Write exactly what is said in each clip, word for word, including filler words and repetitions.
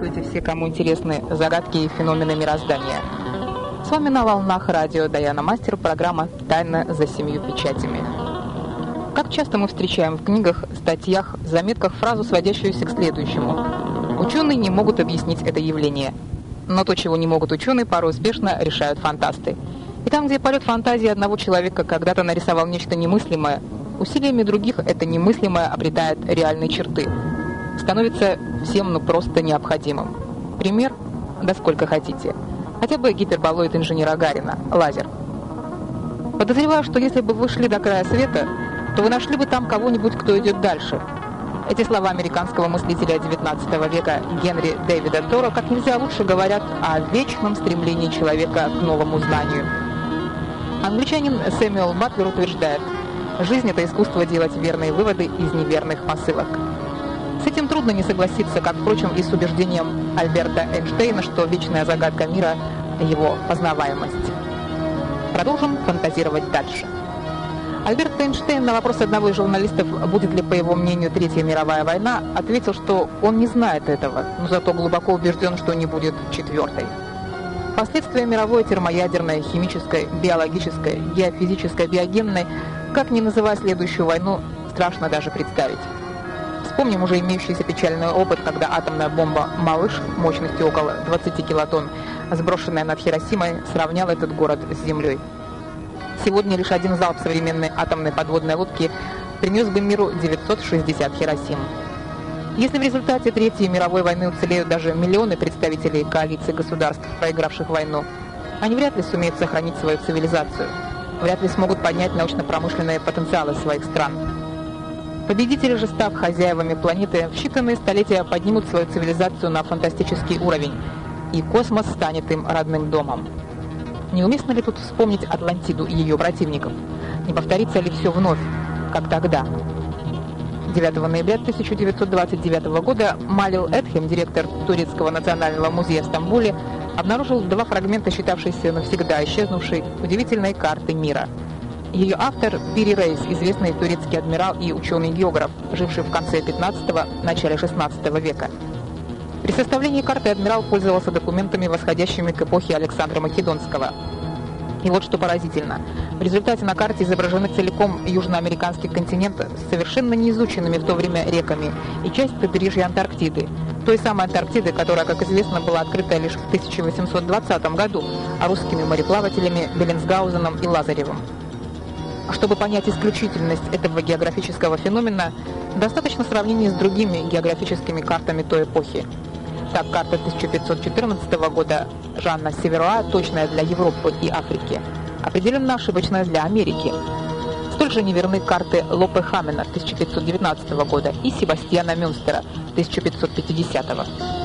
Здравствуйте все, кому интересны загадки и феномены мироздания. С вами на волнах радио Даяна Мастер, программа «Тайна за семью печатями». Как часто мы встречаем в книгах, статьях, заметках фразу, сводящуюся к следующему: ученые не могут объяснить это явление. Но то, чего не могут ученые, порой успешно решают фантасты. И там, где полет фантазии одного человека когда-то нарисовал нечто немыслимое, усилиями других это немыслимое обретает реальные черты. Становится всем ну просто необходимым. Пример? Да сколько хотите. Хотя бы гиперболоид инженера Гарина, лазер. Подозреваю, что если бы вы шли до края света, то вы нашли бы там кого-нибудь, кто идет дальше. Эти слова американского мыслителя девятнадцатого века Генри Дэвида Торо как нельзя лучше говорят о вечном стремлении человека к новому знанию. Англичанин Сэмюэл Батлер утверждает: жизнь — это искусство делать верные выводы из неверных посылок. С этим трудно не согласиться, как, впрочем, и с убеждением Альберта Эйнштейна, что вечная загадка мира — его познаваемость. Продолжим фантазировать дальше. Альберт Эйнштейн на вопрос одного из журналистов, будет ли, по его мнению, Третья мировая война, ответил, что он не знает этого, но зато глубоко убежден, что не будет четвертой. Последствия мировой термоядерной, химической, биологической, геофизической, биогенной, как ни называя следующую войну, страшно даже представить. Вспомним уже имеющийся печальный опыт, когда атомная бомба «Малыш» мощностью около двадцати килотонн, сброшенная над Хиросимой, сравняла этот город с землей. Сегодня лишь один залп современной атомной подводной лодки принес бы миру девятьсот шестьдесят Хиросим. Если в результате Третьей мировой войны уцелеют даже миллионы представителей коалиции государств, проигравших войну, они вряд ли сумеют сохранить свою цивилизацию, вряд ли смогут поднять научно-промышленные потенциалы своих стран. Победители же, став хозяевами планеты, в считанные столетия поднимут свою цивилизацию на фантастический уровень, и космос станет им родным домом. Неуместно ли тут вспомнить Атлантиду и ее противников? Не повторится ли все вновь, как тогда? девятого ноября тысяча девятьсот двадцать девятого года Малил Эдхем, директор Турецкого национального музея в Стамбуле, обнаружил два фрагмента, считавшиеся навсегда исчезнувшей, удивительной карты мира. Ее автор Пири Рейс, известный турецкий адмирал и ученый-географ, живший в конце пятнадцатого – начале шестнадцатого века. При составлении карты адмирал пользовался документами, восходящими к эпохе Александра Македонского. И вот что поразительно. В результате на карте изображены целиком южноамериканский континент с совершенно неизученными в то время реками и часть побережья Антарктиды, той самой Антарктиды, которая, как известно, была открыта лишь в тысяча восемьсот двадцатом году русскими мореплавателями Беллинсгаузеном и Лазаревым. Чтобы понять исключительность этого географического феномена, достаточно сравнения с другими географическими картами той эпохи. Так, карта тысяча пятьсот четырнадцатого года Жанна Североа, точная для Европы и Африки, определенно ошибочная для Америки. Столь же неверны карты Лопе Хамена тысяча пятьсот девятнадцатого года и Себастьяна Мюнстера тысяча пятьсот пятидесятого.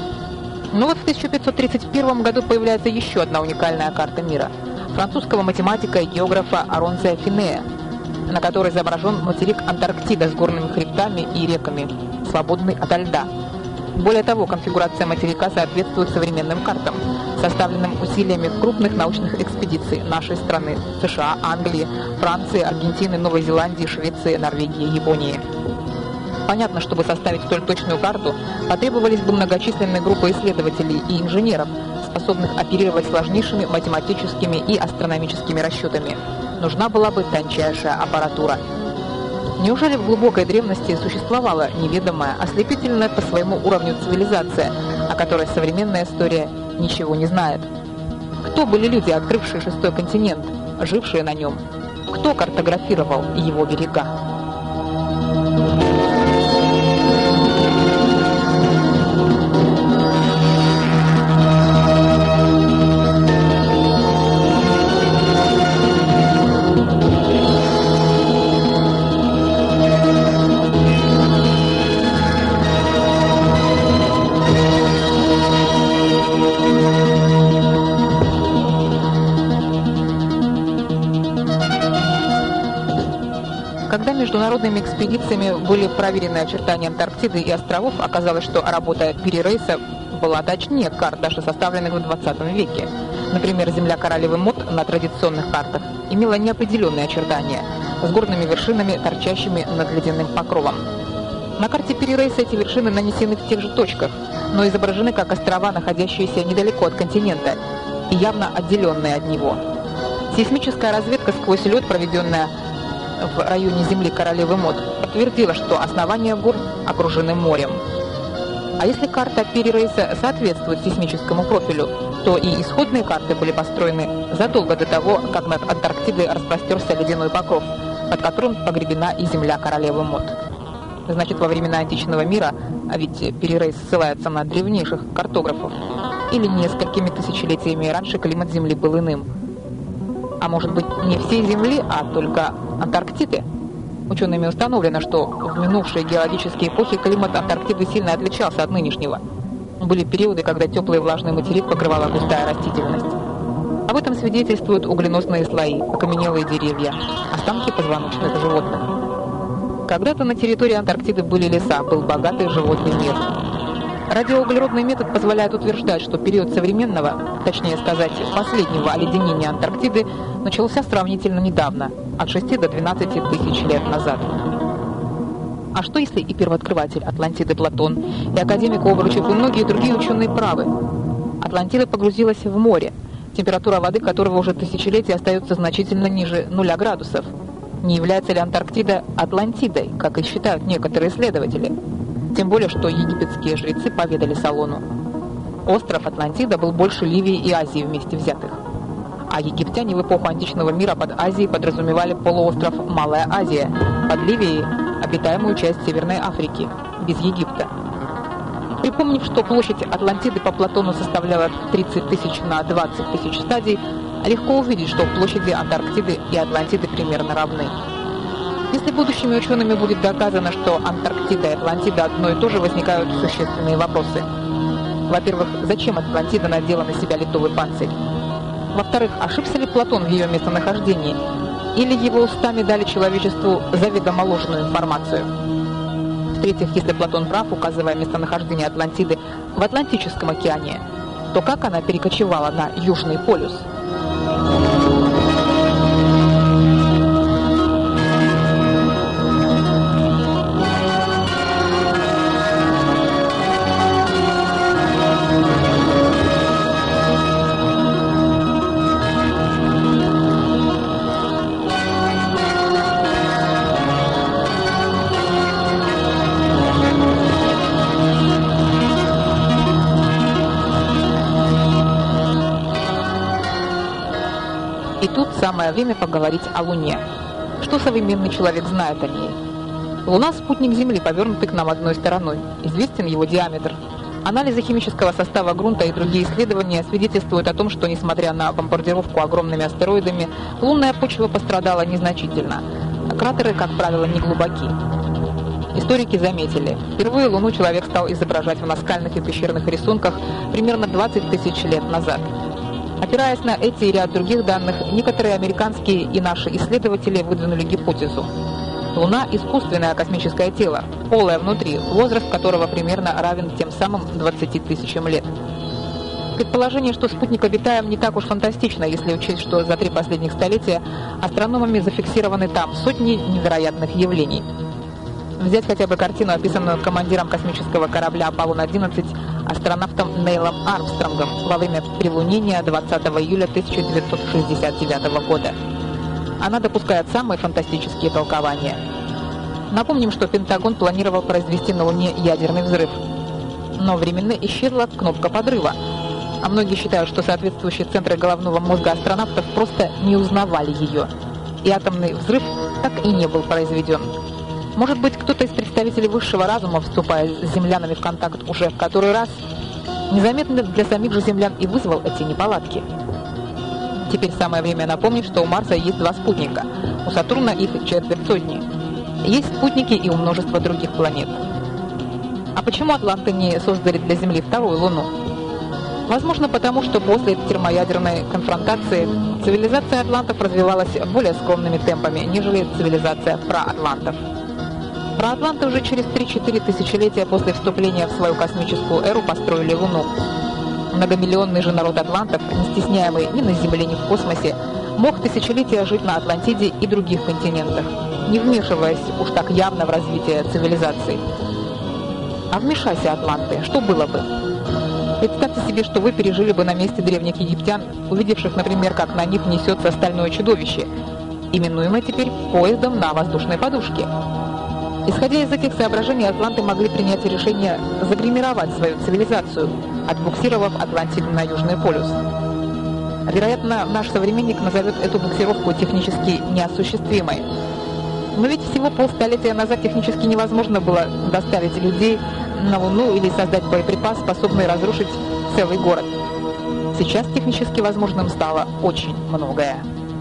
Но вот в тысяча пятьсот тридцать первом году появляется еще одна уникальная карта мира французского математика и географа Аронзеа Финея, на которой изображен материк Антарктида с горными хребтами и реками, свободный ото льда. Более того, конфигурация материка соответствует современным картам, составленным усилиями крупных научных экспедиций нашей страны: США, Англии, Франции, Аргентины, Новой Зеландии, Швеции, Норвегии, Японии. Понятно, чтобы составить столь точную карту, потребовались бы многочисленные группы исследователей и инженеров, способных оперировать сложнейшими математическими и астрономическими расчетами. Нужна была бы тончайшая аппаратура. Неужели в глубокой древности существовала неведомая, ослепительная по своему уровню цивилизация, о которой современная история ничего не знает? Кто были люди, открывшие шестой континент, жившие на нем? Кто картографировал его берега? Когда международными экспедициями были проверены очертания Антарктиды и островов, оказалось, что работа Пири Рейса была точнее карт, даже составленных в двадцатом веке. Например, земля Королевы Мод на традиционных картах имела неопределенные очертания, с горными вершинами, торчащими над ледяным покровом. На карте Пири-Рейса эти вершины нанесены в тех же точках, но изображены как острова, находящиеся недалеко от континента и явно отделенные от него. Сейсмическая разведка сквозь лед, проведенная в районе земли Королевы Мод, подтвердила, что основания гор окружены морем. А если карта Пири-Рейса соответствует сейсмическому профилю, то и исходные карты были построены задолго до того, как над Антарктидой распростерся ледяной покров, под которым погребена и земля Королевы Мод. Значит, во времена античного мира, а ведь Пири-Рейс ссылается на древнейших картографов, или несколькими тысячелетиями раньше климат Земли был иным. А может быть, не всей Земли, а только Антарктиды? Учеными установлено, что в минувшие геологические эпохи климат Антарктиды сильно отличался от нынешнего. Были периоды, когда теплый и влажный материк покрывала густая растительность. Об этом свидетельствуют угленосные слои, окаменелые деревья, останки позвоночных животных. Когда-то на территории Антарктиды были леса, был богатый животный мир. Радиоуглеродный метод позволяет утверждать, что период современного, точнее сказать, последнего оледенения Антарктиды начался сравнительно недавно, от шести до двенадцати тысяч лет назад. А что если и первооткрыватель Атлантиды Платон, и академик Обручев, и многие другие ученые правы? Атлантида погрузилась в море, температура воды которого уже тысячелетия остается значительно ниже нуля градусов. Не является ли Антарктида Атлантидой, как и считают некоторые исследователи? Тем более, что египетские жрецы поведали Солону. Остров Атлантида был больше Ливии и Азии вместе взятых. А египтяне в эпоху античного мира под Азией подразумевали полуостров Малая Азия, под Ливией – обитаемую часть Северной Африки, без Египта. Припомнив, что площадь Атлантиды по Платону составляла тридцать тысяч на двадцать тысяч стадий, легко увидеть, что площади Антарктиды и Атлантиды примерно равны. Если будущими учеными будет доказано, что Антарктида и Атлантида одно и то же, возникают существенные вопросы. Во-первых, зачем Атлантида надела на себя литовый панцирь? Во-вторых, ошибся ли Платон в ее местонахождении? Или его устами дали человечеству заведомо ложную информацию? В-третьих, если Платон прав, указывая местонахождение Атлантиды в Атлантическом океане, то как она перекочевала на Южный полюс? И тут самое время поговорить о Луне. Что современный человек знает о ней? Луна – спутник Земли, повернутый к нам одной стороной. Известен его диаметр. Анализы химического состава грунта и другие исследования свидетельствуют о том, что, несмотря на бомбардировку огромными астероидами, лунная почва пострадала незначительно. Кратеры, как правило, не глубоки. Историки заметили, впервые Луну человек стал изображать в наскальных и пещерных рисунках примерно двадцать тысяч лет назад. Опираясь на эти и ряд других данных, некоторые американские и наши исследователи выдвинули гипотезу. Луна – искусственное космическое тело, полое внутри, возраст которого примерно равен тем самым двадцати тысячам лет. Предположение, что спутник обитаем, не так уж фантастично, если учесть, что за три последних столетия астрономами зафиксированы там сотни невероятных явлений. Взять хотя бы картину, описанную командиром космического корабля Аполлон одиннадцать, астронавтом Нейлом Армстронгом во время прилунения двадцатого июля тысяча девятьсот шестьдесят девятого года. Она допускает самые фантастические толкования. Напомним, что Пентагон планировал произвести на Луне ядерный взрыв. Но временно исчезла кнопка подрыва. А многие считают, что соответствующие центры головного мозга астронавтов просто не узнавали ее. И атомный взрыв так и не был произведен. Может быть, кто-то из представителей высшего разума, вступая с землянами в контакт уже в который раз, незаметно для самих же землян и вызвал эти неполадки. Теперь самое время напомнить, что у Марса есть два спутника, у Сатурна их четверть сотни. Есть спутники и у множества других планет. А почему атланты не создали для Земли вторую Луну? Возможно, потому что после термоядерной конфронтации цивилизация атлантов развивалась более скромными темпами, нежели цивилизация праатлантов. Праатланты уже через три-четыре тысячелетия после вступления в свою космическую эру построили Луну. Многомиллионный же народ атлантов, не стесняемый ни на Земле, ни в космосе, мог тысячелетия жить на Атлантиде и других континентах, не вмешиваясь уж так явно в развитие цивилизации. А вмешайся, атланты, что было бы? Представьте себе, что вы пережили бы на месте древних египтян, увидевших, например, как на них несется стальное чудовище, именуемое теперь поездом на воздушной подушке. Исходя из этих соображений, атланты могли принять решение загримировать свою цивилизацию, отбуксировав Атлантиду на Южный полюс. Вероятно, наш современник назовет эту буксировку технически неосуществимой. Но ведь всего полстолетия назад технически невозможно было доставить людей на Луну или создать боеприпас, способный разрушить целый город. Сейчас технически возможным стало очень многое.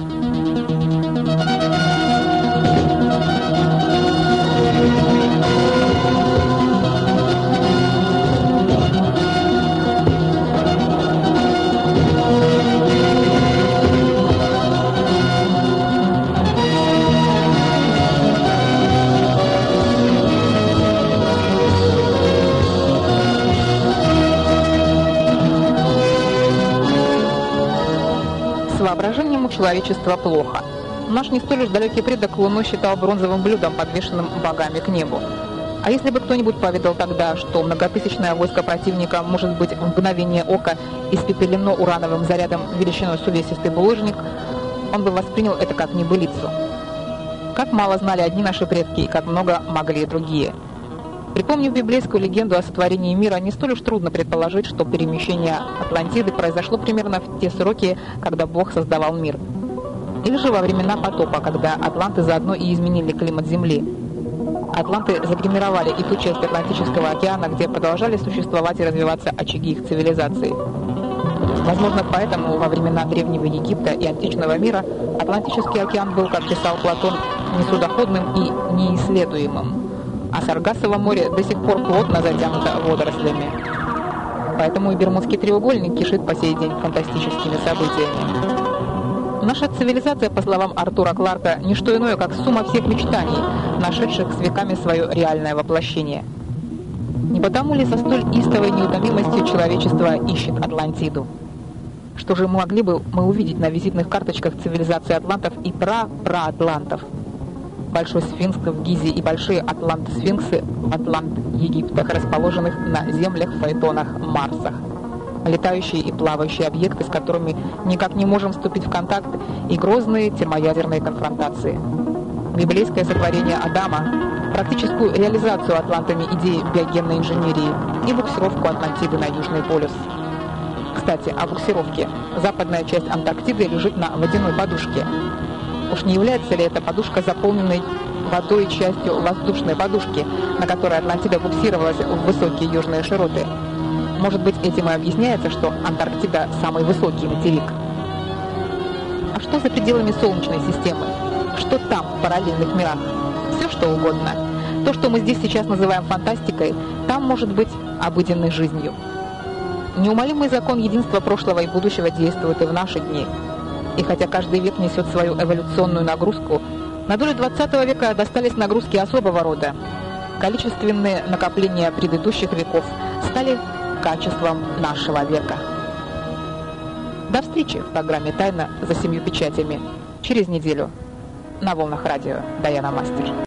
С воображением у человечества плохо. Наш не столь уж далекий предок Луну считал бронзовым блюдом, подвешенным богами к небу. А если бы кто-нибудь поведал тогда, что многотысячное войско противника может быть в мгновение ока испепелено урановым зарядом величиной с увесистый булыжник, он бы воспринял это как небылицу. Как мало знали одни наши предки, и как много могли другие. Припомнив библейскую легенду о сотворении мира, не столь уж трудно предположить, что перемещение Атлантиды произошло примерно в те сроки, когда Бог создавал мир. Или же во времена потопа, когда атланты заодно и изменили климат Земли. Атланты загримировали и ту часть Атлантического океана, где продолжали существовать и развиваться очаги их цивилизации. Возможно, поэтому во времена Древнего Египта и античного мира Атлантический океан был, как писал Платон, несудоходным и неисследуемым, а Саргассово море до сих пор плотно затянуто водорослями. Поэтому и Бермудский треугольник кишит по сей день фантастическими событиями. Наша цивилизация, по словам Артура Кларка, не что иное, как сумма всех мечтаний, нашедших с веками свое реальное воплощение. Не потому ли со столь истовой неутомимостью человечество ищет Атлантиду? Что же могли бы мы увидеть на визитных карточках цивилизации атлантов и пра-пра-атлантов? Большой сфинкс в Гизе и большие атлант-сфинксы в Атлант-Египтах, расположенных на землях, фаэтонах, Марсах. Летающие и плавающие объекты, с которыми никак не можем вступить в контакт, и грозные термоядерные конфронтации. Библейское сотворение Адама, практическую реализацию атлантами идеи биогенной инженерии и буксировку Атлантиды на Южный полюс. Кстати, о буксировке. Западная часть Антарктиды лежит на водяной подушке. Уж не является ли эта подушка заполненной водой частью воздушной подушки, на которой Атлантида буксировалась в высокие южные широты? Может быть, этим и объясняется, что Антарктида – самый высокий материк. А что за пределами Солнечной системы? Что там, в параллельных мирах? Все что угодно. То, что мы здесь сейчас называем фантастикой, там может быть обыденной жизнью. Неумолимый закон единства прошлого и будущего действует и в наши дни. И хотя каждый век несет свою эволюционную нагрузку, на долю двадцатого века достались нагрузки особого рода. Количественные накопления предыдущих веков стали качеством нашего века. До встречи в программе «Тайна за семью печатями» через неделю на волнах радио Даяна Мастер.